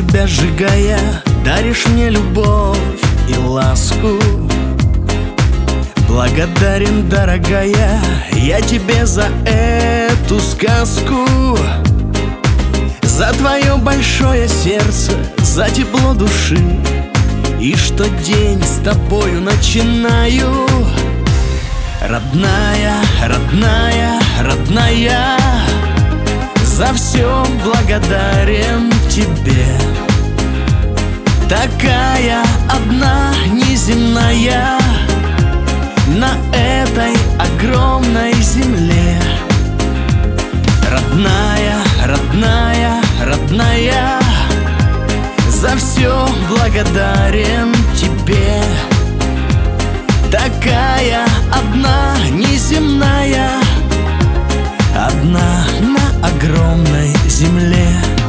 тебя сжигая, даришь мне любовь и ласку. Благодарен, дорогая, я тебе за эту сказку, за твое большое сердце, за тепло души, и что день с тобою начинаю. Родная, родная, родная, за все благодарен тебе. Такая одна неземная на этой огромной земле. Родная, родная, родная, за все благодарен тебе. Такая одна неземная, одна на огромной земле.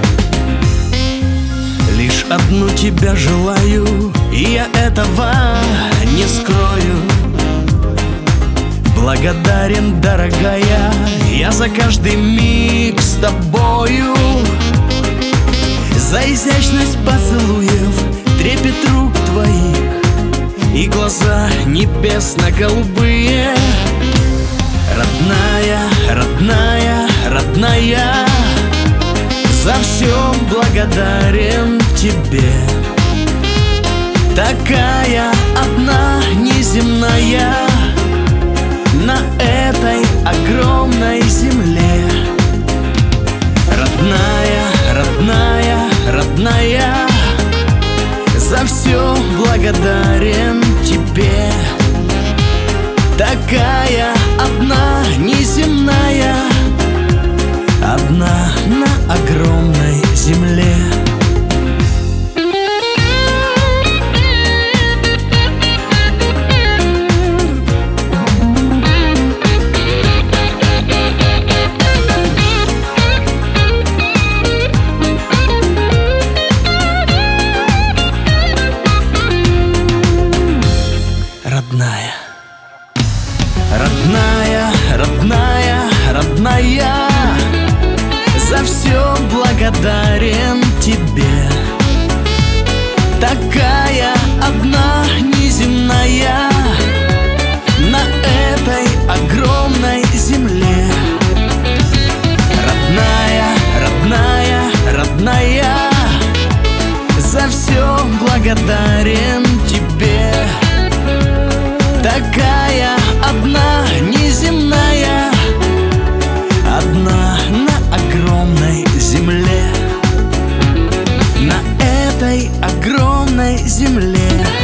Лишь одну тебя желаю, и я этого не скрою. Благодарен, дорогая, я за каждый миг с тобою, за изящность поцелуев, трепет рук твоих и глаза небесно-голубые. Родная, родная, родная, за все благодарен тебе. Такая одна неземная на этой огромной земле. Родная, родная, родная, за все благодарен тебе. Такая одна неземная, одна на огромной земле. Родная, родная, родная, родная, за все благодарен тебе. Такая одна неземная на этой огромной земле. Родная, родная, родная, за все благодарен тебе. Такая одна неземная, одна на огромной земле. На этой огромной земле.